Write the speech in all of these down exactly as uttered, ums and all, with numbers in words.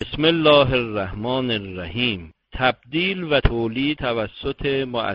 بسم الله الرحمن الرحیم. تبدیل و تولید توسط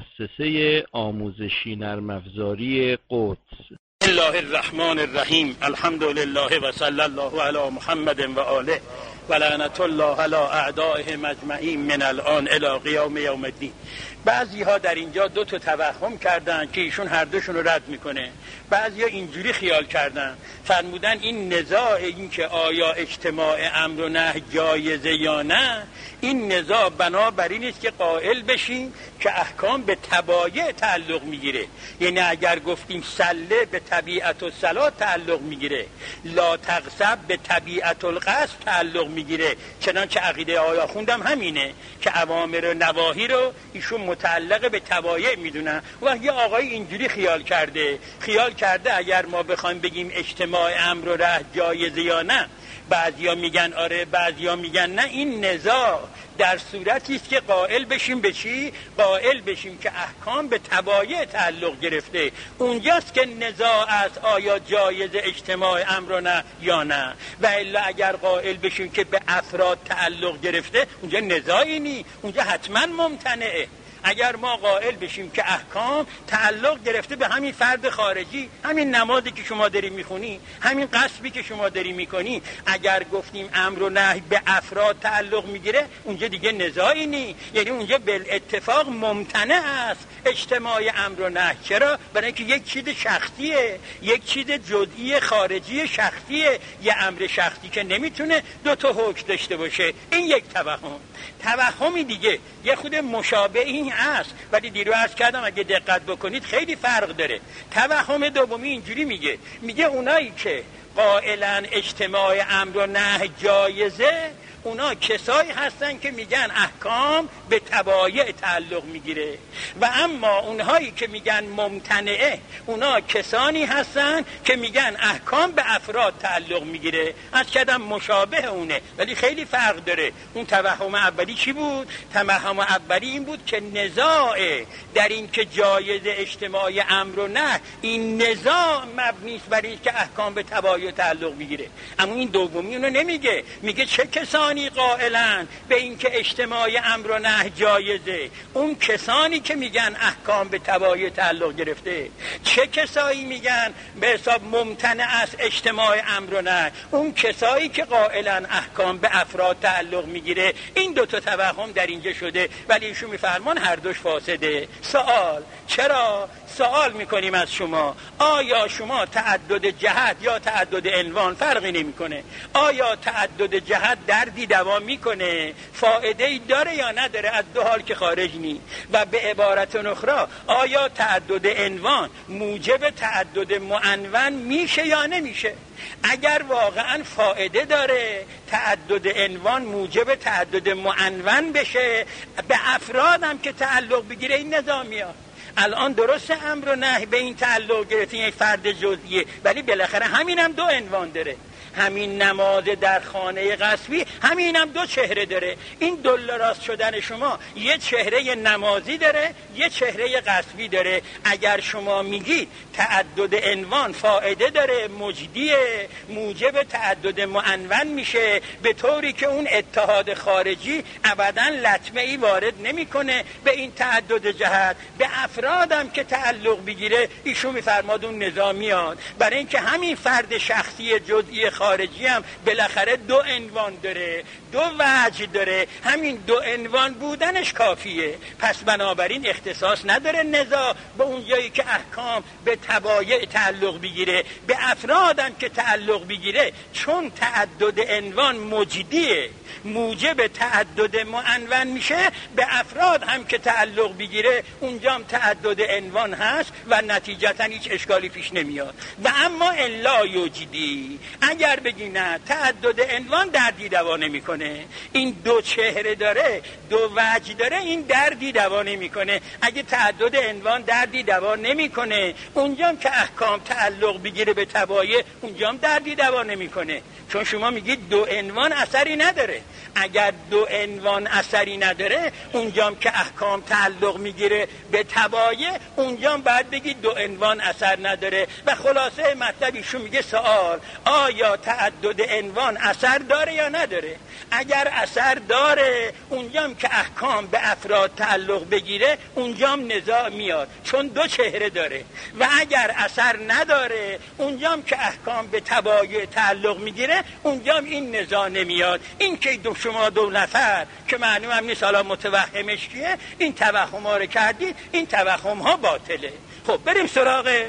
مؤسسه آموزشی نرم افزاری قدس. بسم الله الرحمن الرحیم. الحمد لله و صلی الله علی محمد و آله و لعنت الله علی اعدائهم اجمعین من الان الی قیام یوم الدین. بعضی ها در اینجا دو تا توهم کردن که ایشون هر دوشون رو رد میکنه. بعضی ها اینجوری خیال کردن، فرمودن این نزاع این که آیا اجتماع امر و نهی جایزه یا نه، این نزاع بنابراین است که قائل بشیم که احکام به تبایع تعلق میگیره. یعنی اگر گفتیم سله به طبیعت الصلاة تعلق میگیره، لا تغصب به طبیعت القصد تعلق میگیره. چنانچه عقیده آیا خوندم همینه که اوامر و نواهی رو ایشون متعلق به تبایع میدونن. و یه آقای اینجوری خیال کرده خیال کرده اگر ما بخوایم بگیم اجتماع امر و نهی جایزه یا نه، بعضیا میگن آره، بعضیا میگن نه، این نزاع در صورتی است که قائل بشیم به چی؟ قائل بشیم که احکام به تبایع تعلق گرفته. اونجاست که نزاع است آیا جایز اجتماع امر نه یا نه. و الا اگر قائل بشیم که به افراد تعلق گرفته، اونجا نزاعی نی، اونجا حتما ممتنعه. اگر ما قائل بشیم که احکام تعلق گرفته به همین فرد خارجی، همین نمازی که شما داری میخونی، همین قصبی که شما داری میکنی، اگر گفتیم امر و نهی به افراد تعلق میگیره، اونجا دیگه نزاعی نی، یعنی اونجا بالاتفاق ممتنع است اجتماع امر و نهی. چرا؟ برای اینکه یک چیز شخصیه، یک چیز جزئی خارجی شخصیه، یه امر شخصی که نمیتونه دو تا حکم داشته باشه. این یک توهم. توهمی دیگه یه خود مشابه این است، ولی دیرو عرض کردم اگه دقت بکنید خیلی فرق داره. توهم دومی اینجوری میگه میگه اونایی که قائلن اجتماع امر و نهی جایزه، اونا کسایی هستن که میگن احکام به تبایع تعلق میگیره، و اما اونهایی که میگن ممتنعه، اونا کسانی هستن که میگن احکام به افراد تعلق میگیره. از کدام مشابه اونه، ولی خیلی فرق داره. اون توهم اولی چی بود؟ توهم اولی این بود که نزاع در این که جایز اجتماع امر و نه، این نزاع مبنی است بر این که احکام به تبایع تعلق میگیره. اما این دومی اونو نمیگه، میگه چه کسانی قائلن به این که اجتماع امر و نهی جایزه؟ اون کسانی که میگن احکام به تبایع تعلق گرفته. چه کسایی میگن به حساب ممتنع است اجتماع امر و نهی؟ اون کسایی که قائلن احکام به افراد تعلق میگیره. این دو تا توهم در اینجا شده، ولی ایشون میفرمان هر دوش فاسده. سوال چرا؟ سوال میکنیم از شما، آیا شما تعدد جهت یا تعدد عنوان فرقی نمیکنه؟ آیا تعدد جهت دردی دوا میکنه؟ فایده ای داره یا نداره؟ از دو حال که خارج نی. و به عبارت اخرى، آیا تعدد عنوان موجب تعدد معنون میشه یا نمیشه؟ اگر واقعا فایده داره تعدد عنوان موجب تعدد معنون بشه، به افراد هم که تعلق بگیره، این نظامیه. الان درست امر و نهی به این تعلق گرفته، یک فرد جزئیه، ولی بالاخره همین هم دو عنوان داره. همین نماز در خانه قصبی همین هم دو چهره داره. این دلراست شدن شما یه چهره نمازی داره، یه چهره قصبی داره. اگر شما میگید تعدد عنوان فایده داره، مجدیه، موجب تعدد معنون میشه، به طوری که اون اتحاد خارجی ابداً لطمه ای وارد نمیکنه به این تعدد جهت، به افرادم که تعلق بگیره، ایشون میفرماد اون نظامیان. برای اینکه همین فرد شخصی جزئی خارجی هم بالاخره دو عنوان داره، دو وجه داره، همین دو عنوان بودنش کافیه. پس بنابراین اختصاص نداره نزاع به اون جایی که احکام به تبایع تعلق بگیره، به افرادم که تعلق بگیره، چون تعدد عنوان مجدیه، موجب تعدد معنون میشه، به افراد هم که تعلق بگیره، اونجا هم تعدد عنوان هست و نتیجتا هیچ اشکالی پیش نمیاد. و اما الا یوجدی، اگر بگی نه تعدد عنوان دردی دوا نمیکنه، این دو چهره داره، دو وجه داره، این دردی دوا نمیکنه. اگه تعدد عنوان دردی دوا نمیکنه، اونجا که احکام تعلق بگیره به تبایع، اونجا هم دردی دوا نمیکنه. چون شما میگید دو عنوان اثری نداره. اگر دو عنوان اثری نداره اونجام که احکام تعلق میگیره به تبایع، اونجام باید بگی دو عنوان اثر نداره. و خلاصه مطلب ایشون میگه سوال آیا تعدد عنوان اثر داره یا نداره؟ اگر اثر داره اونجام که احکام به افراد تعلق بگیره اونجام نزاع میاد، چون دو چهره داره. و اگر اثر نداره اونجام که احکام به تبایع تعلق میگیره اونجام این نزاع نمیاد. این که دو شما دو نفر که معلوم هم نیست حالا متوهمش کیه این توهم ها رو کردید، این توهم ها باطله. خب بریم سراغ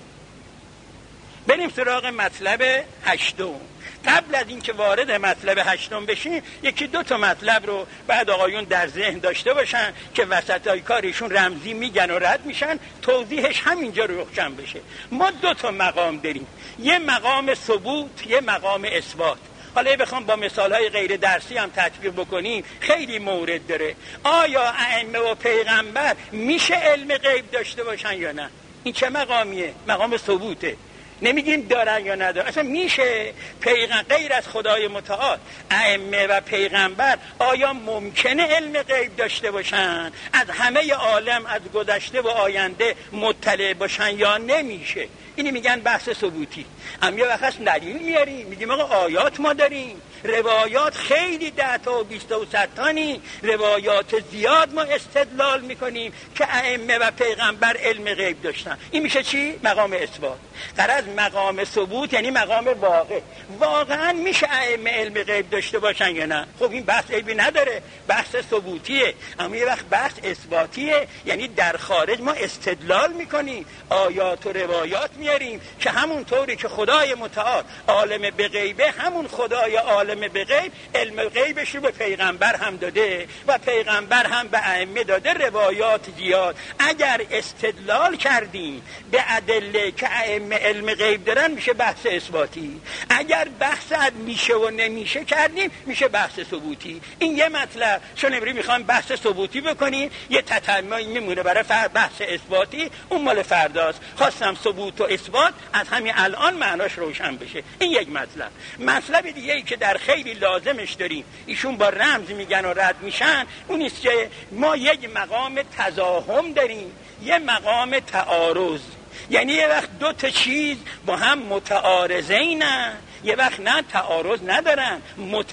بریم سراغ مطلب هشتم. قبل از اینکه وارد مطلب هشتم بشیم یکی دو تا مطلب رو بعد آقایون در ذهن داشته باشن که وسطای کارشون رمزی میگن و رد میشن، توضیحش همینجا رو روشن بشه. ما دو تا مقام داریم، یه مقام ثبوت، یه مقام اثبات. حالا بخوام با مثالهای غیر درسی هم تطبیق بکنیم خیلی مورد داره. آیا ائمه و پیغمبر میشه علم غیب داشته باشن یا نه؟ این چه مقامیه؟ مقام ثبوته. نمیگیم دارن یا ندارن، اصلا میشه. پیغمبر غیر از خدای متعال ائمه و پیغمبر آیا ممکنه علم غیب داشته باشن، از همه عالم از گذشته و آینده مطلع باشن یا نمیشه؟ اینی میگن بحث ثبوتی. اما یه وقت دلیل میاریم میگیم آقا آیات ما داریم، روایات خیلی ده تا و بیست و صد تانی روایات زیاد ما استدلال میکنیم که ائمه و پیغمبر علم غیب داشتن. این میشه چی؟ مقام اثبات. غرض مقام ثبوت یعنی مقام واقع. واقعا میشه ائمه علم غیب داشته باشن یا نه؟ خب این بحث عیبی نداره، بحث ثبوتیه. اما یه وقت بحث اثباتیه، یعنی در خارج ما استدلال میکنیم، آیات و روایات میاریم که همون طوری که خدای متعال عالم به غیبه، همون خدای عالم به غیب علم غیبش رو به پیغمبر هم داده و پیغمبر هم به ائمه داده، روایات زیاد. اگر استدلال کردیم به ادله که ائمه علم غیب دارن میشه بحث اثباتی. اگر بحث میشه و نمیشه کردیم میشه بحث ثبوتی. این یه مطلب. چون امروز میخوام بحث ثبوتی بکنیم، یه تتممی میمونه برای بحث اثباتی، اون مال فرداست. خواستم ثبوت و اثبات از همین الان معناش روشن بشه. این یک مطلب. مطلب دیگه ای که در خیلی لازمش داریم، ایشون با رمز میگن و رد میشن، اون است که ما یک مقام تزاحم داریم، یه مقام تعارض. یعنی یه وقت دو تا چیز با هم متعارضینن، یه وقت نه تعارض ندارن،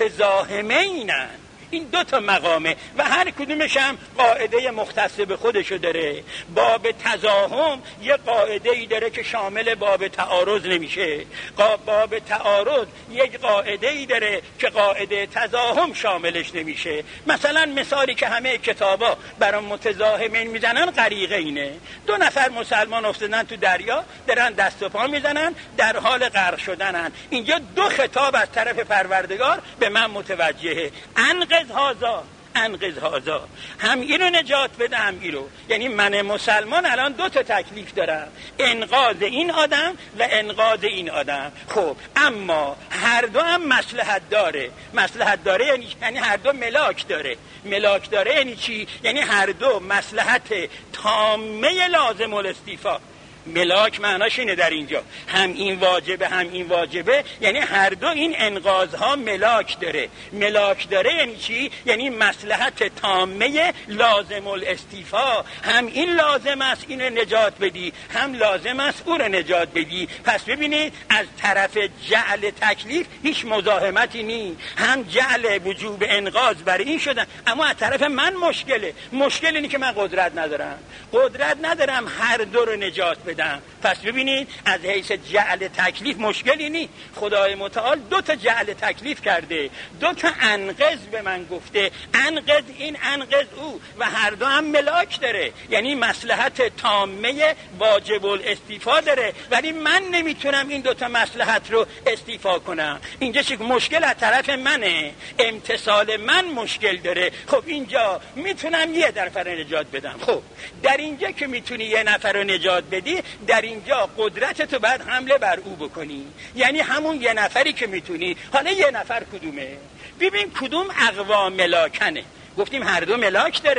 متزاحمینن. این دو تا مقامه و هر کدومش هم قاعده مختص به خودشو داره. باب تزاحم یه قاعده ای داره که شامل باب تعارض نمیشه. باب تعارض یک قاعده ای داره که قاعده تزاحم شاملش نمیشه. مثلا مثالی که همه کتابا برای متزاحمین میزنن غریقه اینه. دو نفر مسلمان افتادن تو دریا، دارن دست و پا میزنن، در حال غرق شدنن. اینجا دو خطاب از طرف پروردگار به من متوجهه. انقذ هذا، انقذ هذا، هم اینو نجات بده هم اینو. یعنی من مسلمان الان دو تا تکلیف دارم، انقاذ این آدم و انقاذ این آدم. خب اما هر دو هم مصلحت داره. مصلحت داره یعنی یعنی هر دو ملاک داره. ملاک داره یعنی چی؟ یعنی هر دو مصلحت تامه لازم الاستیفا. ملاک معناش اینه در اینجا، هم این واجبه هم این واجبه، یعنی هر دو این انقاذها ملاک داره. ملاک داره یعنی چی؟ یعنی مصلحت تامه لازم الاستیفا. هم این لازم است اینو نجات بدی، هم لازم است اون رو نجات بدی. پس ببینید از طرف جعل تکلیف هیچ مزاحمتی نی. هم جعل وجوب انقاذ برای این شدن، اما از طرف من مشکله. مشکل اینه که من قدرت ندارم. قدرت ندارم هر دو رو نجات بدم. پس ببینید از حیث جعل تکلیف مشکلی نی. خدای متعال دو تا جعل تکلیف کرده، دو تا انقذ به من گفته. انقذ این، انقذ او، و هر دو هم ملاک داره، یعنی مصلحت تامه واجب الاستیفا داره. ولی من نمیتونم این دو تا مصلحت رو استیفا کنم. اینجا چه مشکل از طرف منه، امتصال من مشکل داره. خب اینجا میتونم یه نفر رو نجات بدم. خب در اینجا که میتونی یه نفر رو نجات بدی، در اینجا قدرتتو بعد حمله بر او بکنی. یعنی همون یه نفری که میتونی. حالا یه نفر کدومه؟ ببین کدوم اقوا ملاکنه. گفتیم هر دو ملاک داره.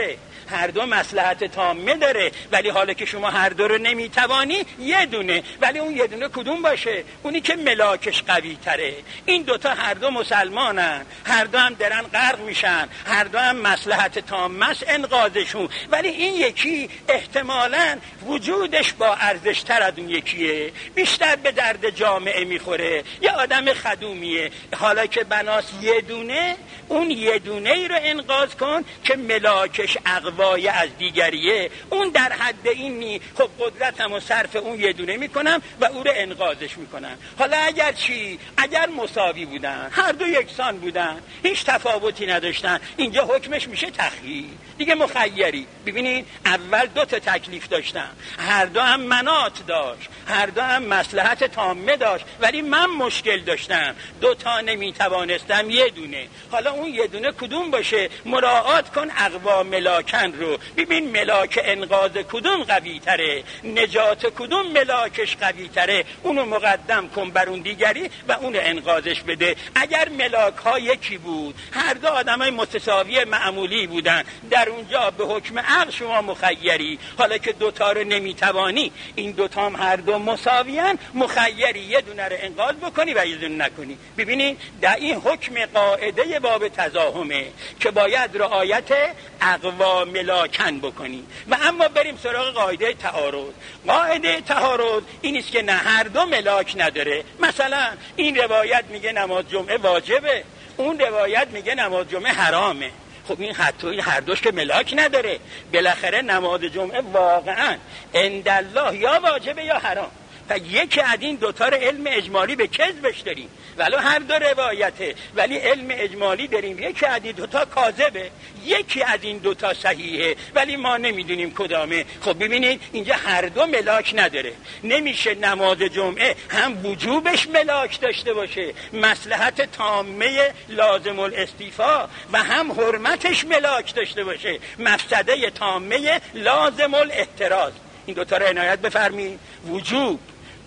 هر دو مصلحت تامه داره، ولی حالا که شما هر دو رو نمیتوانی یه دونه، ولی اون یه دونه کدوم باشه؟ اونی که ملاکش قوی تره. این دوتا هر دو مسلمانن، هر دو هم درن غرق میشن، هر دو هم مصلحت تامه است انقاذشون، ولی این یکی احتمالاً وجودش با ارزش تر از اون یکیه، بیشتر به درد جامعه میخوره، یه آدم خدومیه. حالا که بناس یه دونه، اون یه دونه ای رو انقاذ کن که ملاکش اقوای از دیگریه. اون در حد این نی، خب قدرتم و صرف اون یه دونه میکنم و او رو انقاذش میکنم. حالا اگر چی؟ اگر مساوی بودن، هر دو یکسان بودن، هیچ تفاوتی نداشتن، اینجا حکمش میشه تخییر دیگه، مخیری. ببینید اول دو تا تکلیف داشتم، هر دو هم مناط داشت، هر دو هم مصلحت تامه داشت، ولی من مشکل داشتم، دو تا نمیتوانستم یه دونه. حالا اون یه دونه کدوم باشه؟ مراعات کن اقوا ملاکن رو. ببین ملاک انقاذ کدوم قوی تره، نجات کدوم ملاکش قوی تره، اونو مقدم کن بر اون دیگری و اونو انقاذش بده. اگر ملاک ها یکی بود، هر دو آدم های متساوی معمولی بودن، در اونجا به حکم عقل شما مخیری. حالا که دوتا رو نمیتوانی، این دوتا هم هر دو مساویان، مخیری یه دونه رو انقاذ بکنی و یه دونه نکنی. ببینید در این حکم قاعده باب تزاحمه که باید رعایت اقوا ملاکن بکنی. و اما بریم سراغ قاعده تعارض. قاعده تعارض این است که نه هر دو ملاک نداره. مثلا این روایت میگه نماز جمعه واجبه، اون روایت میگه نماز جمعه حرامه. خب این حتی هر دوش که ملاک نداره. بالاخره نماز جمعه واقعا عندالله یا واجبه یا حرام. و یکی از این دوتا رو علم اجمالی به کذبش داریم، ولو هر دو روایته، ولی علم اجمالی داریم یکی از این دوتا کاذبه، یکی از این دوتا صحیحه، ولی ما نمیدونیم کدامه. خب ببینید اینجا هر دو ملاک نداره. نمیشه نماز جمعه هم وجوبش ملاک داشته باشه، مصلحت تامه لازم الاستیفا، و هم حرمتش ملاک داشته باشه، مفسده تامه لازم الاحتراز. این دوتا رو عنایت بفرمایید. وجوب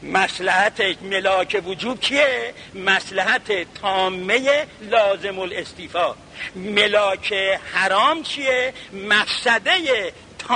مصلحت ملاک وجوب کیه؟ مصلحت تامه لازم الاستیفا. ملاک حرام چیه؟ مفسده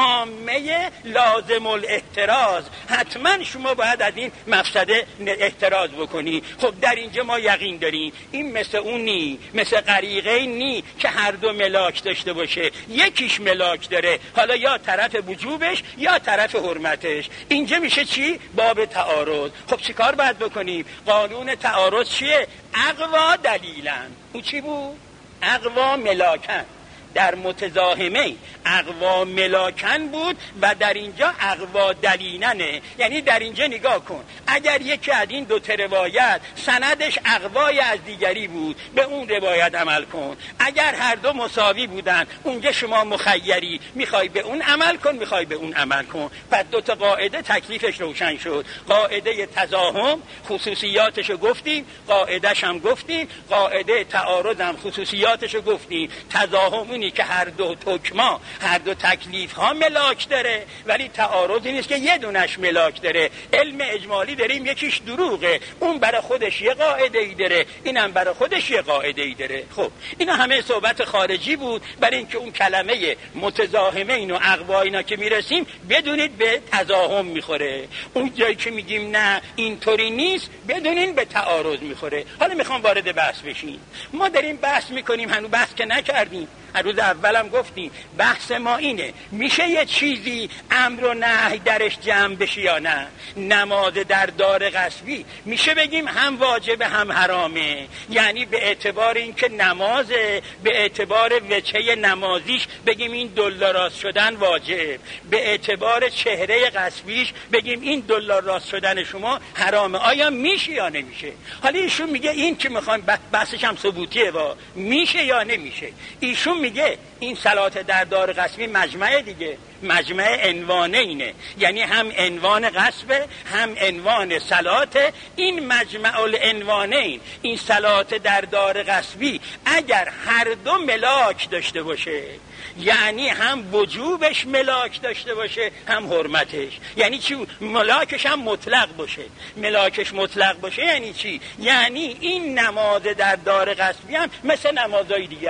تامه لازم الاحتراز. حتما شما باید از این مفسده احتراز بکنی. خب در اینجا ما یقین داریم این مثل اون نی، مثل غریقه نی که هر دو ملاک داشته باشه، یکیش ملاک داره، حالا یا طرف وجوبش یا طرف حرمتش. اینجا میشه چی؟ باب تعارض. خب چی کار باید بکنیم؟ قانون تعارض چیه؟ اقوا دلیلن. اون چی بود؟ اقوا ملاکن. در متزاحمه اقوا ملاکن بود و در اینجا اقوا دلیننه. یعنی در اینجا نگاه کن، اگر یکی از این دو روایت سندش اقوای از دیگری بود، به اون روایت عمل کن. اگر هر دو مساوی بودن، اونجا شما مخیری، میخوای به اون عمل کن، میخوای به اون عمل کن. پس دو تا قاعده تکلیفش روشن شد. قاعده تزاحم خصوصیاتشو گفتیم، قاعدهش هم گفتیم، قاعده تعارض هم خصوصیاتشو گفتیم. تزاحم که هر دو حکما، هر دو تکلیف ها ملاک داره، ولی تعارض نیست که یه دونش ملاک داره. علم اجمالی داریم یکیش دروغه، اون برای خودش یه قاعده ای داره، اینم برای خودش یه قاعده ای داره. خب اینا همه صحبت خارجی بود برای اینکه اون کلمه متزاحمه اینو اقوا اینا که میرسیم بدونید به تزاحم میخوره. اون جایی که میگیم نه اینطوری نیست بدونین به تعارض میخوره. حالا میخوام وارد بحث بشیم. ما داریم بحث میکنیم، هنوز بحث که نکردیم. روز اولم گفتیم بحث ما اینه، میشه یه چیزی امر و نهی درش جمع بشه یا نه؟ نماز در دار غصبی میشه بگیم هم واجب هم حرامه، یعنی به اعتبار اینکه نمازه، به اعتبار وجهه نمازیش بگیم این دلار راست شدن واجب، به اعتبار چهره غصبیش بگیم این دلار راست شدن شما حرامه. آیا میشه یا نمیشه؟ حالا ایشون میگه این که میخوایم بحثش هم ثبوتیه، با میشه یا نمیشه. ایشون میگه این صلات در دار غصبی مجمع دیگه، مجمع عنوانه اینه، یعنی هم عنوان غصب هم عنوان صلات. این مجمع العنوانه این این صلات در دار غصبی اگر هر دو ملاک داشته باشه، یعنی هم وجوبش ملاک داشته باشه هم حرمتش. یعنی چی؟ ملاکش هم مطلق باشه. ملاکش مطلق باشه یعنی چی؟ یعنی این نماز در دار غصبی هم مثل نمازهای دیگه است.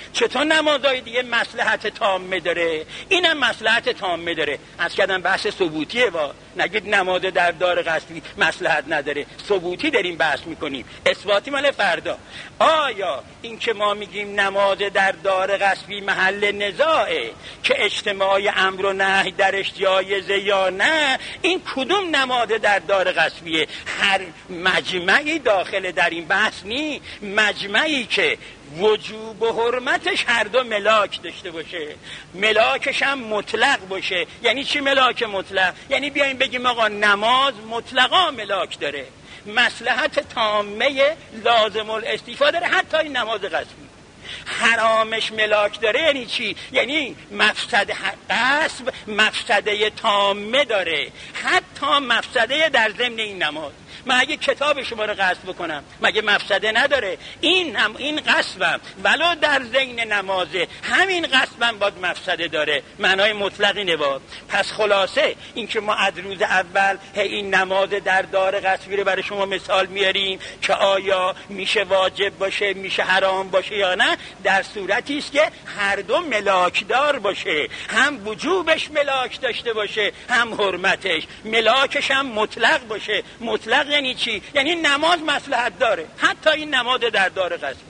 چطور نمازهای دیگه مصلحت تامه داره، اینم مصلحت تامه داره. از کردم بحث ثبوتیه، وا نگید نماز در دار قصبی مصلحت نداره، ثبوتی داریم بحث میکنیم، اثباتی مال فردا. آیا این که ما میگیم نماز در دار قصبی محل نزاعه که اجتماع امر و نهی درش جایزه یا نه، این کدوم نماز در دار قصبیه؟ هر مجمعی داخل در این بحث نی، مجمعی که وجوب و حرمتش هر دو ملاک داشته باشه، ملاکش هم مطلق باشه. یعنی چی ملاک مطلق؟ یعنی بیایم بگیم آقا نماز مطلقا ملاک داره، مصلحت تامه لازم الاستیفاده داره، حتی این نماز قصبی. حرامش ملاک داره یعنی چی؟ یعنی مفسد قصب مفسده تامه داره، حتی مفسده در ضمن این نماز. من اگه کتاب شما رو قصد بکنم مگه مفسده نداره؟ این هم این قصبم ولو در ضمن نمازه، همین قصبم باید مفسده داره. معنای مطلقی نباد. پس خلاصه این که ما از روز اول این نماز در دار قصبی رو برای شما مثال میاریم که آیا میشه واجب باشه، میشه حرام باشه یا نه، در صورتی است که هر دو ملاکدار باشه، هم وجوبش ملاک داشته باشه هم حرمتش، ملاکش هم مطلق باشه. مطلق یعنی چی؟ یعنی نماز مصلحت داره، حتی این نماز در دار قصبی.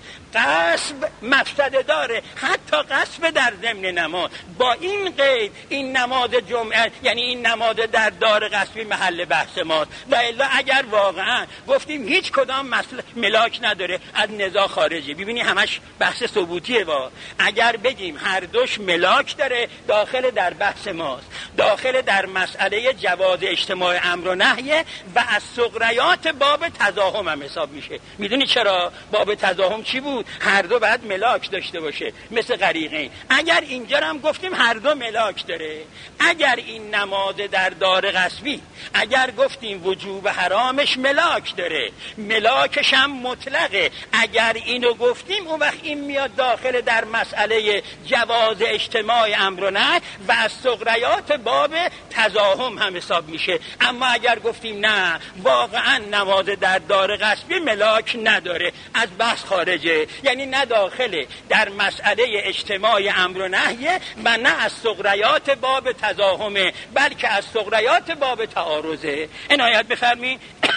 قصب مفسده داره، حتی قصب در ضمن نماز. با این قید این نماز جمعه یعنی این نماز در دار قصبی محل بحث ماست. و الا اگر واقعا گفتیم هیچ کدام مسئله ملاک نداره، از نزاع خارجی. ببینی همش بحث ثبوتیه. وا اگر بگیم هر دوش ملاک داره، داخل در بحث ماست، داخل در مسئله جواز اجتماع امر و نهیه و از سغریات باب تزاحم هم حساب میشه. میدونی چرا؟ باب تزاحم چی بود؟ هر دو باید ملاک داشته باشه، مثل غریقین. اگر اینجا هم گفتیم هر دو ملاک داره، اگر این نماز در دار قصبی اگر گفتیم وجوب حرامش ملاک داره، ملاکش هم مطلقه، اگر اینو گفتیم اون وقت این میاد داخل در مسئله جواز اجتماع امر و نهی و از سغریات باب تزاحم هم حساب میشه. اما اگر گفتیم نه واقعا نماز در دار قصبی ملاک نداره، از بحث خارجه، یعنی نه داخل در مسئله اجتماع امر و نهیه و نه از سغریات باب تزاحمه، بلکه از سغریات باب تعارضه. عنایت بفرمایید.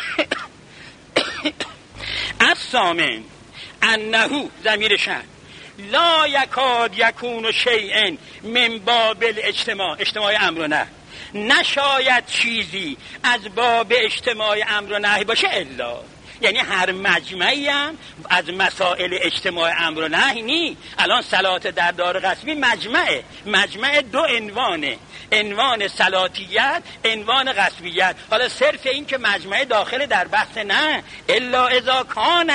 الثامن انه ضمیر شأن لا یکاد یکون شیء من باب الاجتماع، اجتماع امر و نهی، نشاید چیزی از باب اجتماع امر و نهی باشه الا، یعنی هر مجمعی هم از مسائل اجتماع امر و نهی نی. الان صلات در دار قصبی مجمعه، مجمع دو عنوانه، عنوان صلاتیت، عنوان قصبیت. حالا صرف این که مجمع داخل در بحث نه، الا اذا کان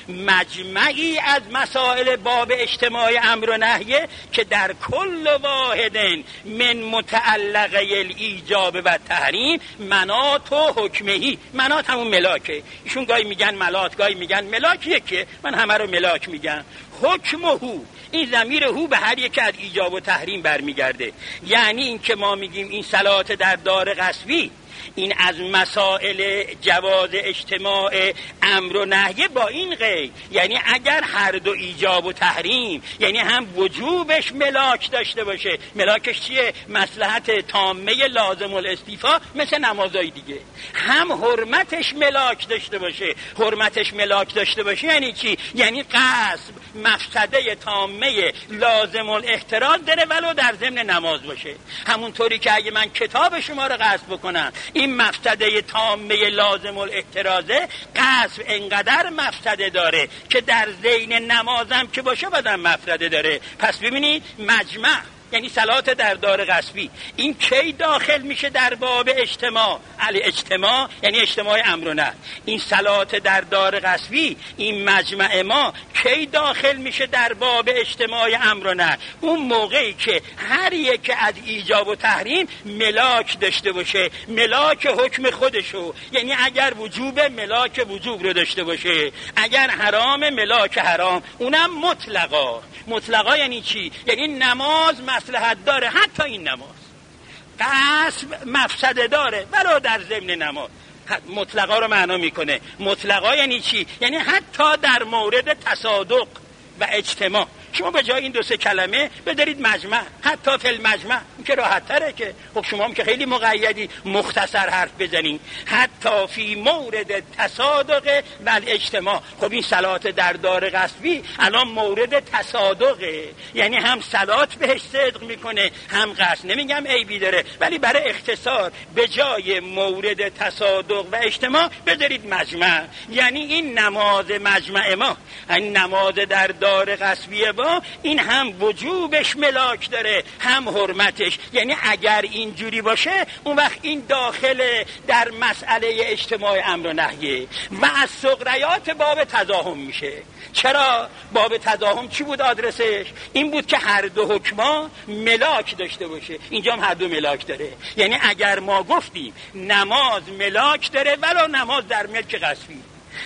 مجمعی از مسائل باب اجتماع امر و نهیه که در کل واحد من متعلقه الایجاب و تحریم منات و حکمهی. منات همون ملاکه، ایشون گاهی میگن ملات گاهی میگن ملاک، یکیه، من همه رو ملاک میگم. حکمهو، این ضمیر هو به هر یک از ایجاب و تحریم برمیگرده. یعنی این که ما میگیم این صلات در دار قصبی این از مسائل جواز اجتماع امر و نهی با این قید، یعنی اگر هر دو ایجاب و تحریم، یعنی هم وجوبش ملاک داشته باشه، ملاکش چیه؟ مصلحت تامه لازم الاستیفا مثل نمازهای دیگه، هم حرمتش ملاک داشته باشه. حرمتش ملاک داشته باشه یعنی چی؟ یعنی قصب مفسده تامه لازم الاحتراز داره ولو در ضمن نماز باشه. همونطوری که اگه من کتاب شما رو قصد بکنم این مفسده تامه لازم الاحترازه، قصب انقدر مفسده داره که در ضمن نمازم که باشه بدم مفسده داره. پس ببینید مجمع یعنی صلات در دار قصبی این کی داخل میشه در باب اجتماع؟ علی اجتماع یعنی اجتماع امر و نهی. این صلات در دار قصبی این مجمع ما کی داخل میشه در باب اجتماع امر و نهی؟ اون موقعی که هر یک از ایجاب و تحریم ملاک داشته باشه، ملاک حکم خودشو، یعنی اگر وجوب ملاک وجوب رو داشته باشه، اگر حرام ملاک حرام، اونم مطلقا. مطلقا یعنی چی؟ یعنی نماز مصلحت داره، حتی این نماز. قصب مفسده داره ولو در ضمن نماز. مطلقا رو معنا میکنه. مطلقا یعنی چی؟ یعنی حتی در مورد تصادق و اجتماع. شما به جای این دو سه کلمه بذارید مجمع، حتی فی المجمع، این که راحت تره که. خب شما هم که خیلی مقیدی مختصر حرف بزنین، حتی فی مورد تصادق و الاجتماع. خب این صلات در دار غصبی الان مورد تصادقه، یعنی هم صلات بهش صدق میکنه هم قصد. نمیگم عیبی داره، ولی برای اختصار به جای مورد تصادق و اجتماع بذارید مجمع. یعنی این نماز مجمع ما، این نماز در دار غصبی با، این هم وجوبش ملاک داره هم حرمتش. یعنی اگر اینجوری باشه اون وقت این داخل در مسئله اجتماع امر و نهیه و از سغریات باب تزاحم میشه. چرا؟ باب تزاحم چی بود آدرسش؟ این بود که هر دو حکما ملاک داشته باشه. اینجا هم هر دو ملاک داره. یعنی اگر ما گفتیم نماز ملاک داره ولو نماز در ملک غصبی،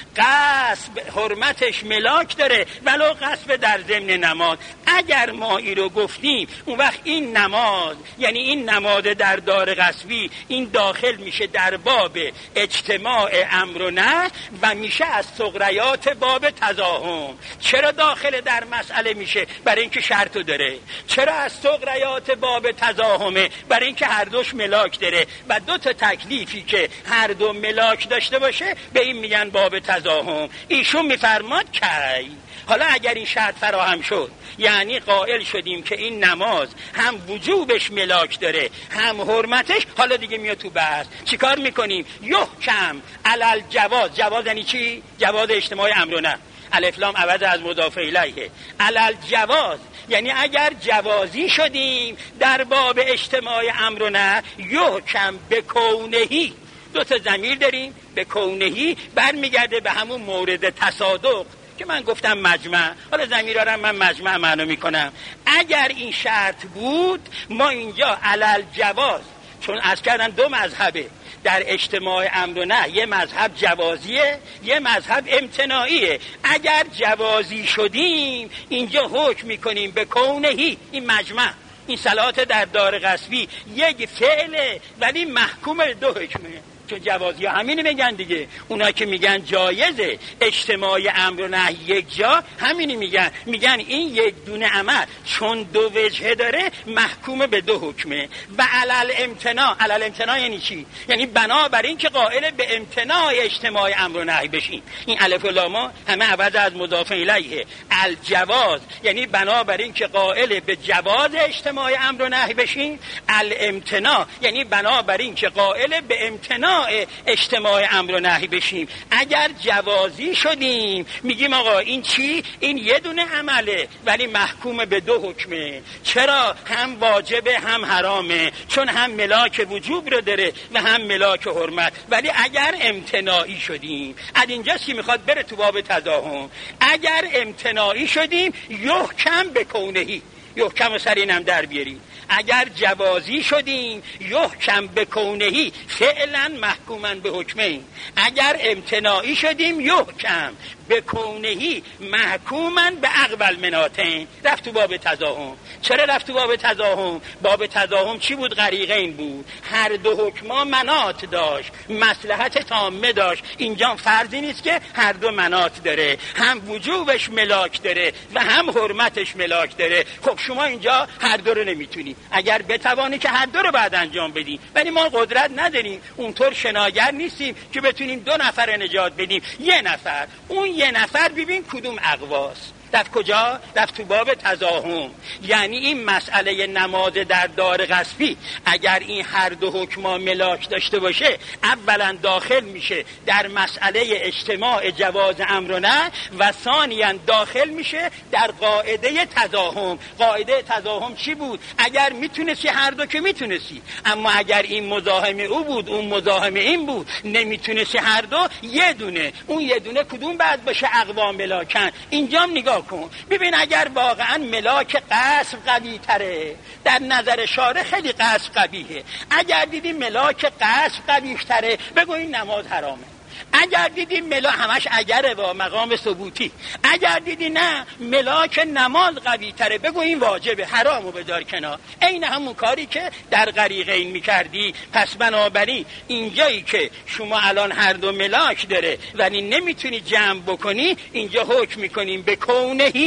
قصب حرمتش ملاک داره ولو قصب در ضمن نماز، اگر ما این رو گفتیم اون وقت این نماز، یعنی این نماز در دار غصبی، این داخل میشه در باب اجتماع امر و نهی و میشه از سغریات باب تزاحم. چرا داخل در مسئله میشه؟ برای اینکه شرطو داره. چرا از سغریات باب تزاحمه؟ برای اینکه هر دوش ملاک داره و دو تا تکلیفی که هر دو ملاک داشته باشه به این میگن باب تزاحم. ایشون میفرماد کی؟ حالا اگر این شرط فراهم شد، یعنی قائل شدیم که این نماز هم وجوبش ملاک داره هم حرمتش، حالا دیگه میاد تو بحث چیکار میکنیم؟ یحکم علل جواز. جواز یعنی چی؟ جواز اجتماع امر و نهی، الف لام عوض از مضاف الیه. علل جواز یعنی اگر جوازی شدیم در باب اجتماع امر و نهی، یحکم به کونهی. دو تا ضمیر داریم، به کونهی برمیگرده به همون مورد تصادق که من گفتم مجمع. حالا ضمیرا رو من مجمع معنا میکنم. اگر این شرط بود ما اینجا علل جواز، چون از کردن دو مذهبه در اجتماع امر و نهی، یه مذهب جوازیه یه مذهب امتناعیه. اگر جوازی شدیم اینجا حکم میکنیم به کونهی. این مجمع، این صلات در دار غصبی یک فعله ولی محکوم به دو حکمه. چون جوازی ها همینی میگن دیگه، اونا که میگن جایزه اجتماع امر و نهی یک جا، همینی میگن، میگن این یک دونه عمل چون دو وجهه داره محکوم به دو حکمه. و علل امتناع، علل امتناع یعنی چی؟ یعنی بنابراین که قائل به امتناع اجتماع امر و نهی بشین. این الف و لام همه عوض از مضاف الیه. الجواز یعنی بنابراین که قائل به جواز اجتماع امر و نهی بشین. الامتناع یعنی بنابراین که قائل به امتناع اجتماع امر و نهی بشیم. اگر جوازی شدیم میگیم آقا این چی؟ این یه دونه عمله ولی محکوم به دو حکمه. چرا؟ هم واجبه هم حرامه، چون هم ملاک وجوب رو داره و هم ملاک حرمت. ولی اگر امتناعی شدیم، از اینجاست که میخواد بره تو باب تزاحم. اگر امتناعی شدیم یحکم به کونهی، یحکم و سرینم در بیاریم. اگر جوازی شدیم یحکم به کونهی، فعلا محکومن به حکمین. اگر امتناعی شدیم یحکم به کونهی محکومن به اقبل مناتین. رفت تو باب تزاحم. چرا رفت تو باب تزاحم؟ باب تزاحم چی بود؟ غریقین بود. هر دو حکما منات داشت، مصلحت تامه داشت. اینجا فرضی نیست که هر دو منات داره، هم وجوبش ملاک داره و هم حرمتش ملاک داره. خب شما اینجا هر دو رو نمیتونی، اگر بتوانی که هر دو رو بعد انجام بدیم، ولی ما قدرت نداریم، اونطور شناگر نیستیم که بتونیم دو نفر نجات بدیم. یه نفر، اون یه نفر ببین کدوم اقواست. رفت کجا؟ رفت تو باب تزاحم. یعنی این مسئله نماز در دار غصبی اگر این هر دو حکما ملاک داشته باشه، اولا داخل میشه در مسئله اجتماع جواز امر و نهی و ثانیا داخل میشه در قاعده تزاحم. قاعده تزاحم چی بود؟ اگر میتونستی هر دو که میتونستی، اما اگر این مزاحم او بود اون مزاحم این بود، نمیتونستی هر دو، یه دونه. اون یه دونه کدوم بعد باشه؟ اقوام ملاکن. اینجام نگاه کن ببین، اگر واقعا ملاک قصب قوی تره، در نظر شارع خیلی قصب قویه. اگر دیدی ملاک قصب قوی تره بگو این نماز حرامه. اگر دیدی ملاک، همش اگره با مقام ثبوتی، اگر دیدی نه ملاک نماز قوی تره بگو این واجبه، حرامو بذار کنار. این همون کاری که در غریقین میکردی. پس بنابراین اینجایی که شما الان هر دو ملاک داره ولی نمیتونی جمع بکنی، اینجا حکم میکنیم به کونهی،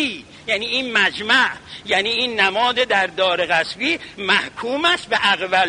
یعنی این مجمع، یعنی این نماد در دار غصبی محکوم است به اقول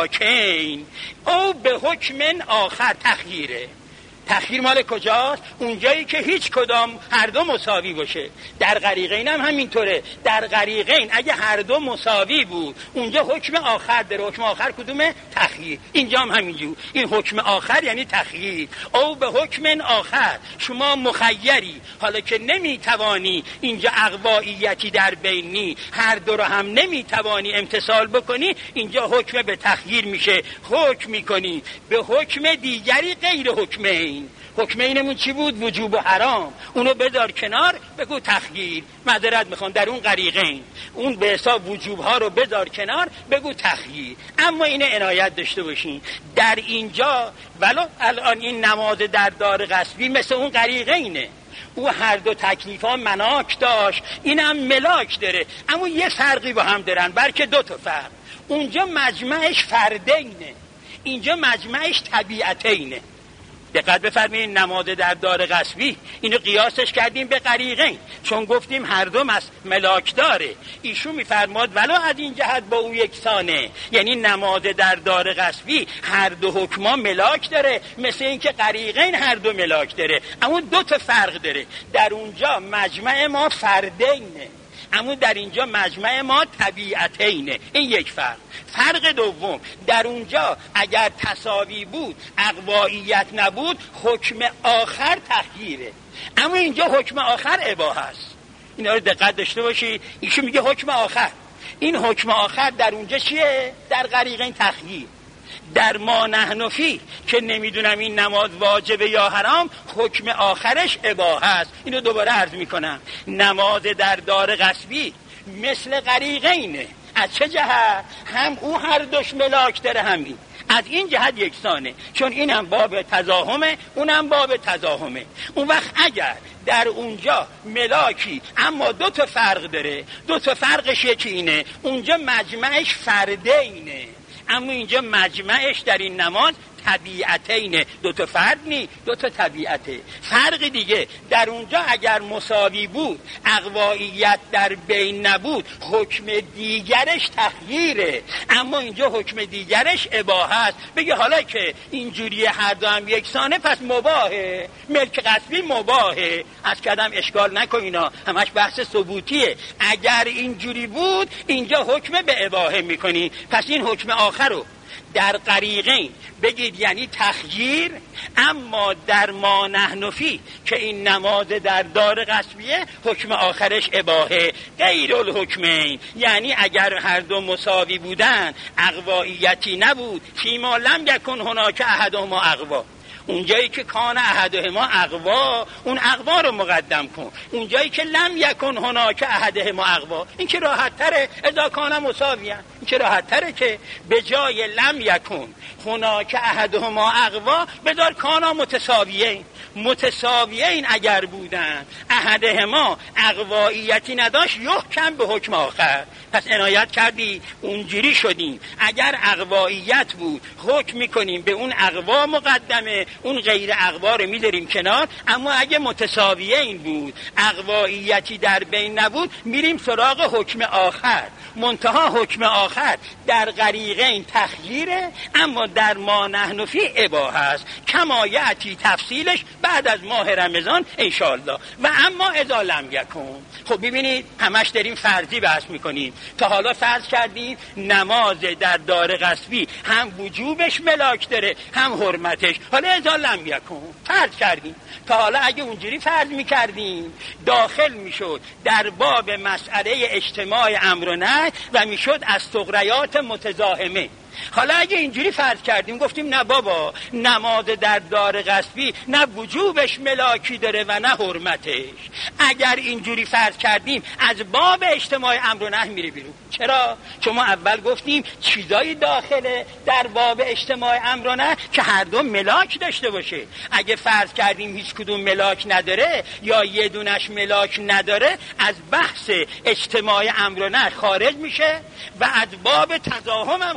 ملاکین او به حکم آخر تخییره. تخییر مال کجاست؟ اونجایی که هیچ کدام هر دو مساوی باشه. در غریقین هم همینطوره. در غریقین اگه هر دو مساوی بود اونجا حکم آخر داره. حکم آخر کدومه؟ تخییر. اینجا هم همینجور. این حکم آخر یعنی تخییر. او به حکم آخر شما مخیری، حالا که نمیتوانی اینجا اقواییتی در بینی، هر دو رو هم نمیتوانی امتثال بکنی، اینجا حکم به تخییر میشه. حکم میکنی به حکم دیگری غیر حکمین. حکم اینمون چی بود؟ وجوب و حرام. اونو بذار کنار، بگو تخییر. معذرت میخوام، در اون غریقین اون به حساب وجوب ها رو بذار کنار، بگو تخییر. اما اینه عنایت داشته باشین در اینجا، ولو الان این نماز در دار غصبی مثل اون غریقینه، او هر دو تکلیف ها مناک داشت، اینم ملاک داره، اما یه فرقی با هم دارن، بلکه دو تا فرق. اونجا مجمعش فردینه، اینجا مجمعش طبیعتینه. دقت بفرمایید، نماد در دار غصبی اینو قیاسش کردیم به غریقین، چون گفتیم هر دو مس ملاک داره. ایشون میفرماد ولو از این جهت با او یکسانه، یعنی نماد در دار غصبی هر دو حکما ملاک داره، مثل اینکه غریقین هر دو ملاک داره، اما دو تا فرق داره. در اونجا مجمع ما فردینه، اما در اینجا مجمع ما طبیعتینه. این یک فرق. فرق دوم، در اونجا اگر تساوی بود، اقواییت نبود، حکم آخر تخییره، اما اینجا حکم آخر اباحه است. اینا رو دقت داشته باشید. ایشون میگه حکم آخر، این حکم آخر در اونجا چیه؟ در غریقین تخییر. در ما نحن فی که نمیدونم این نماز واجبه یا حرام، حکم آخرش اباحه است. اینو دوباره عرض میکنم، نماز در دار غصبی مثل غریقینه. از چه جهت؟ هم او هر دوش ملاک داره، همین از این جهت یکسانه، چون اینم باب تزاحمه، اونم باب تزاحمه. اون وقت اگر در اونجا ملاکی اما دو تا فرق داره، دو تا فرقش یکی اینه، اونجا مجمعش فردینه، اما اینجا مجمعش در این نماز طبیعتینه. دو تا فرد نی، دو تا طبیعته. فرق دیگه، در اونجا اگر مساوی بود، اقواییت در بین نبود، حکم دیگرش تخییره، اما اینجا حکم دیگرش اباحه است. بگه حالا که اینجوری هر دو هم یکسانه، پس مباهه، ملک غصبی مباهه. از کدم اشکال نکنینا، همش بحث ثبوتیه. اگر اینجوری بود، اینجا حکم به اباحه میکنی، پس این حکم آخر رو در غریقین بگید یعنی تخییر، اما در ما نحن فی که این نماز در دار غصبیه، حکم آخرش اباحه غیر الحکمین، یعنی اگر هر دو مساوی بودن، اقواییتی نبود، فیما لم یکن هناک احدهما اقوا، اونجایی که کان احدهما اقوا، اون اقوا رو مقدم کن. اونجایی که لم یکن هناک احدهما اقوا، این که راحت تره، اذا کان مساویان، این که راحت تره که به جای لم یکن هناک احدهما اقوا بذار کانا متساویین. متساویین اگر بودن، احدهما اقواییتی نداشت، یحکم به حکم آخر. پس عنایت کردی، اونجوری شدیم اگر اقواییت بود حکم میکنیم به اون اقوا مقدمه، اون غیر اقوا رو میذاریم کنار، اما اگه متساویین بود، اقواییتی در بین نبود، میریم سراغ حکم آخر. منتها حکم آخر در غریقین تخییره، اما در ما نحن فی اباحه است، کما یأتی تفصیلش بعد از ماه رمضان انشاءالله. و اما اذا لم یکن، خب ببینید همش داریم فرضی بحث میکنیم. تا حالا فرض کردیم نماز در دار غصبی هم وجوبش ملاک داره، هم حرمتش. حالا اذا لم یکن فرض کردیم. تا حالا اگه اونجوری فرض میکردیم، داخل میشد در باب مسئله اجتماع امر و نهی و میشد از صغریات متزاحمه. حالا اگه اینجوری فرض کردیم، گفتیم نه بابا، نماز در دار غصبی نه وجوبش ملاکی داره و نه حرمتش. اگر اینجوری فرض کردیم، از باب اجتماع امر و نهی میره بیرون. چرا؟ چون ما اول گفتیم چیزایی داخله در باب اجتماع امر و نهی که هر دو ملاک داشته باشه. اگه فرض کردیم هیچ کدوم ملاک نداره یا یه دونش ملاک نداره، از بحث اجتماع امر و نهی خارج میشه و از باب تزاحم هم خارج میشه.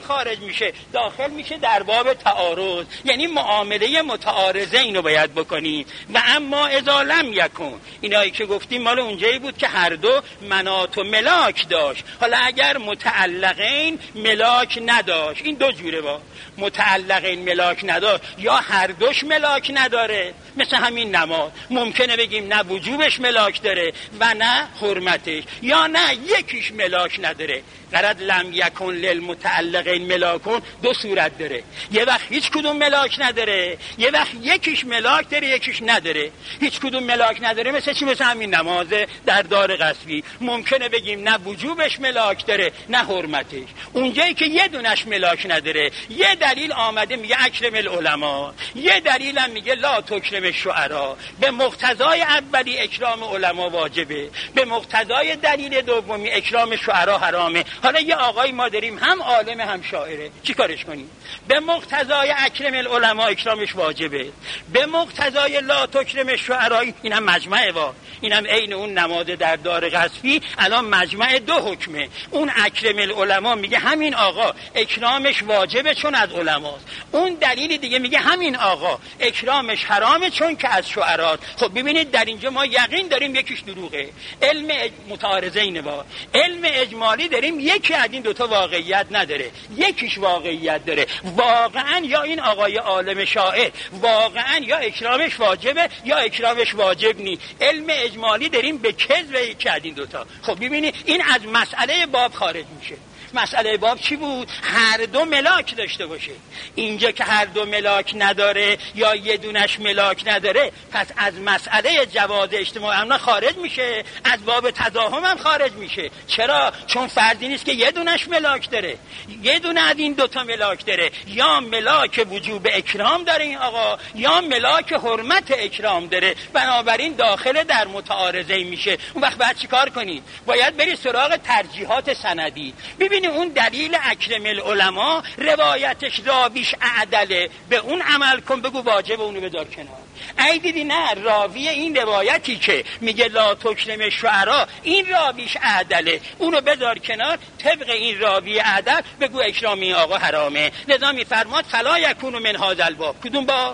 میشه؟ داخل میشه در باب تعارض، یعنی معامله متعارضین رو باید بکنیم. و اما اذا لم یکن، اینایی که گفتیم مال اونجایی بود که هر دو منات و ملاک داشت. حالا اگر متعلقین ملاک نداشت، این دو جوره با متعلقین ملاک نداشت، یا هر دوش ملاک نداره، مثل همین نماز ممکنه بگیم نه وجوبش ملاک داره و نه حرمتش، یا نه یکیش ملاک نداره. غرض لم یکن للمتعلقین ملاکون دو صورت داره، یه وقت هیچ کدوم ملاک نداره، یه وقت یکیش ملاک داره یکیش نداره. هیچ کدوم ملاک نداره مثل چی؟ مثل همین نماز در دار غصبی ممکنه بگیم نه وجوبش ملاک داره نه حرمتش. اونجایی که یه دونش ملاک نداره، یه دلیل آمده میگه اکرم العلماء، یه دلیل هم میگه لا تکرم الشعراء. به مقتضای اولی اکرام علما واجبه، به مقتضای دلیل دومی اکرام شعرا حرامه. حالا یه آقای ما داریم هم عالم هم شاعره، چی کارش کنیم؟ به مقتضای اکرم العلماء اکرامش واجبه، به مقتضای لا تکرم الشعراء اینم مجمع وا، اینم عین اون نماز در دار غصبی الان مجمع دو حکمه. اون اکرم العلماء میگه همین آقا اکرامش واجبه چون از علماست، اون دلیل دیگه میگه همین آقا اکرامش حرامه چون که از شعراست. خب ببینید در اینجا ما یقین داریم یکیش دروغه، علم متعارضین با علم اجمالی داریم یکی از این دوتا واقعیت نداره، یکیش واقعیت داره. واقعا یا این آقای عالم شاعر واقعا یا اکرامش واجبه یا اکرامش واجب نی. علم اجمالی داریم به کذب یکی از این دوتا. خب ببینید این از مسئله باب خارج میشه. مسئله باب چی بود؟ هر دو ملاک داشته باشه. اینجا که هر دو ملاک نداره یا یه دونش ملاک نداره، پس از مسئله جواز اجتماع امنا خارج میشه، از باب تضاهم هم خارج میشه. چرا؟ چون فرضی نیست که یه دونش ملاک داره، یه دونه از این دوتا ملاک داره، یا ملاک وجوب اکرام داره این آقا یا ملاک حرمت اکرام داره، بنابراین داخل در متعارضه میشه. اون وقت باید چیکار کنید؟ باید بری سراغ ترجیحات سندی. ببین اون دلیل اکرم العلماء روایتش راویش عدله، به اون عمل کن، بگو واجب اونو بذار کنار. ای دیدی نه، راوی این روایتی که میگه لا تکرم الشعراء این راویش عدله، اونو بذار کنار، طبق این راوی عدل بگو اکرام این آقا حرامه. لذا میفرماد فلا یکون من هذا الباب. کدوم باب؟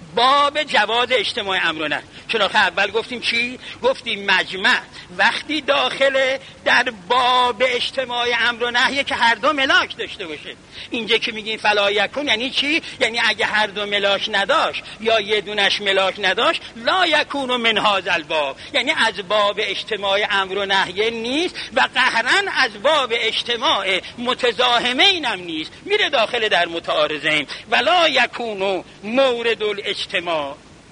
باب جواز اجتماع امر و نهی. چون اول گفتیم چی؟ گفتیم مجمع وقتی داخل در باب اجتماع امر و نهی که هر دو ملاک داشته باشه. اینجا که میگیم فلا یکون یعنی چی؟ یعنی اگه هر دو ملاک نداشت یا یه دونش ملاک نداشت، لا یکون من هذا الباب، یعنی از باب اجتماع امر و نهی نیست و قهرن از باب اجتماع متزاحمین هم نیست، میره داخل در متعارضین. ولا یکون مورد الاجتماع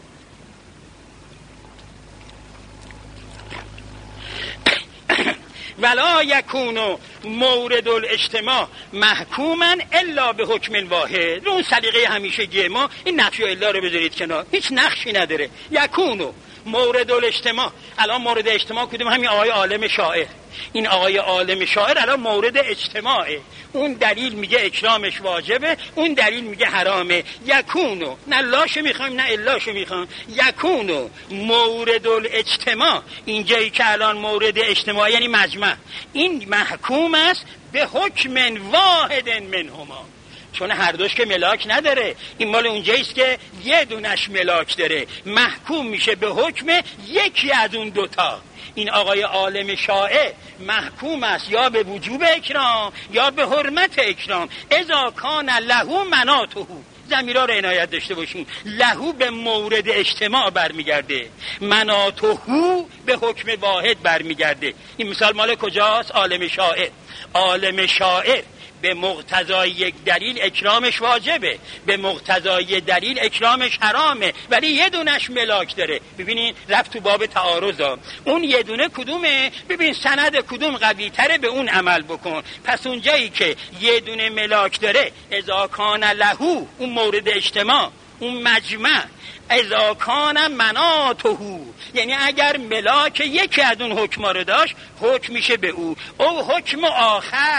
ولا یکون مورد الاجتماع محکوما الا به حکم واحد. اون سلیقه همیشگی ما این نفی و الا رو بذارید کنار، هیچ نقشی نداره. یکونو مورد الاجتماع، الان مورد اجتماع کدوم؟ همین آقای عالم شاعر. این آقای عالم شاعر الان مورد اجتماعه، اون دلیل میگه اکرامش واجبه، اون دلیل میگه حرامه. یکونو، نه لاش میخوایم نه الاش میخوایم، یکونو مورد الاجتماع، اینجایی که الان مورد اجتماع یعنی مجمع، این محکوم است به حکم واحد منهما، چون هر دوش که ملاک نداره. این مال اونجاییست که یه دونش ملاک داره، محکوم میشه به حکم یکی از اون دوتا. این آقای عالم شاعر محکوم است یا به وجوب اکرام یا به حرمت اکرام. اذا کان له مناطه، ضمیرها رو عنایت داشته باشین، لهو به مورد اجتماع برمیگرده، مناطه به حکم واحد برمیگرده. این مثال مال کجاست؟ عالم شاعر. عالم شاعر به مقتضای یک دلیل اکرامش واجبه، به مقتضای دلیل اکرامش حرامه، ولی یه دونش ملاک داره. ببینین رفت تو باب تعارض ها، اون یه دونه کدومه؟ ببین سند کدوم قوی تره به اون عمل بکن. پس اونجایی که یه دونه ملاک داره، اذا کان لهو، اون مورد اجتماع، اون مجمع، اذا کان مناطه، یعنی اگر ملاک یکی از اون حکما رو داشت، حکم میشه به او. او حکم آخر،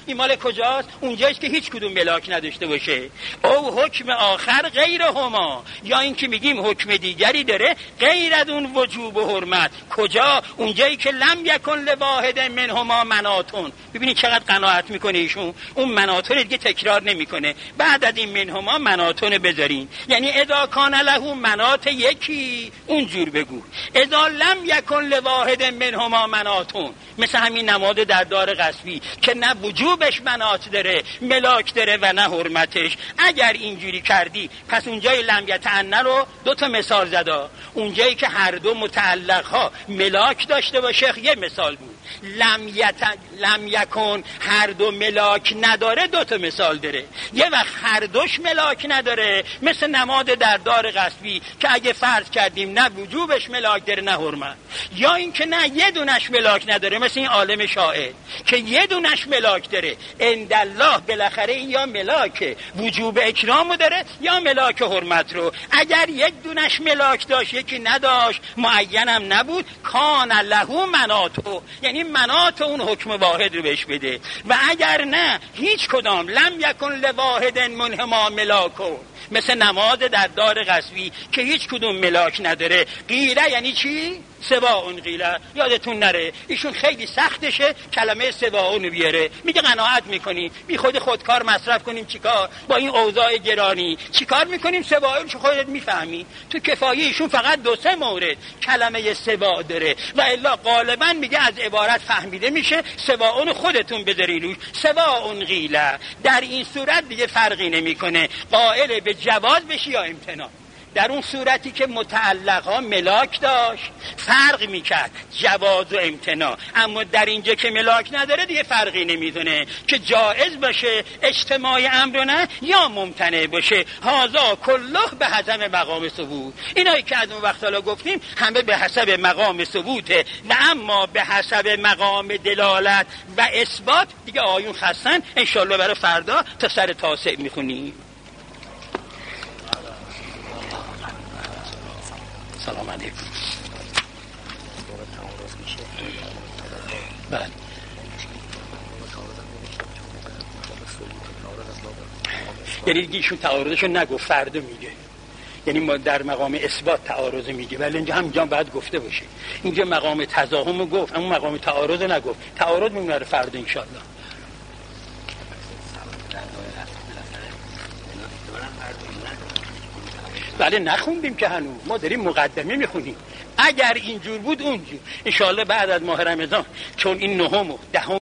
این مال کجاست؟ اونجاست که هیچ کدوم ملاک نداشته باشه. او حکم آخر غیر هما، یا این که میگیم حکم دیگری داره غیر از اون وجوب و حرمت. کجا؟ اونجایی که لم یکن لواحد منهما مناتون. ببینید چقدر قناعت میکنه ایشون، اون مناتون دیگه تکرار نمیکنه. بعد از این منهما مناتون بذارین، یعنی اذا کان له منات یکی اونجور بگو. اذا لم یکن لواحد منهما مناتون، مثل همین نماد در دار غصبی که نه وجوبش منات داره، ملاک داره و نه حرمتش. اگر اینجوری کردی پس اونجای لم یتعنه رو دو تا مثال زدا. اونجایی که هر دو متعلق ها ملاک داشته باشه یه مثال بود. لم یت لم یکن هر دو ملاک نداره دو تا مثال داره. یه وقت هر دوش ملاک نداره مثل نماد در دار غصبی که اگه فرض کردیم نه وجوبش ملاک داره نه حرمت، یا اینکه نه یه دونش ملاک نداره مثل این عالم شاعر که یه دونش ملاک داره. اندالله بالاخره این یا ملاک وجوب اکرامو داره یا ملاک حرمت رو. اگر یک دونش ملاک داشت یکی نداشت معینم نبود، کان له مناتو، یعنی منات اون حکم واحد رو بهش بده. و اگر نه هیچ کدام لم یکن لواحد منهما ملاکو، مثل نماد در دار غصبی که هیچ کدوم ملاک نداره. قیله یعنی چی؟ سواء قیله. یادتون نره ایشون خیلی سختشه کلمه سواء رو بیاره. میگه قناعت میکنی بی خود خودکار مصرف کنیم چیکار با این اوضاع گرانی، چیکار میکنیم؟ سواء رو خودت میفهمی. تو کفایه ایشون فقط دو سه مورد کلمه سواء داره و الا غالبا میگه از عبارت فهمیده میشه سواء خودتون بذاری روش. سواء قیله در این صورت دیگه فرقی نمیکنه قائل به جواز بشی یا امتناع. در اون صورتی که متعلق ها ملاک داشت فرق میکرد جواز و امتناع، اما در اینجا که ملاک نداره دیگه فرقی نمیدونه که جائز باشه اجتماع امر نه یا ممتنع باشه. هذا کله به حسب مقام ثبوت. اینایی که از اون وقت حالا گفتیم همه به حسب مقام ثبوته و اما به حسب مقام دلالت و اثبات دیگه آیون خستن. انشالله برای فردا تا سر تاسع میخونیم. سلام علیکم. بله. یعنی دیگه ایشون تعارضشو نگفت، فردا میگه. یعنی ما در مقام اثبات تعارض میگه، ولی اینجا همینجا باید گفته باشه. اینجا مقام تضاهم گفت اما مقام تعارض نگفت. تعارض میمونه فردا ان شاء الله. بله نخوندیم که هنوز، ما داریم مقدمه میخونیم. اگر اینجور بود اونجور ان شاء الله بعد از ماه رمضان، چون این نهم و دهم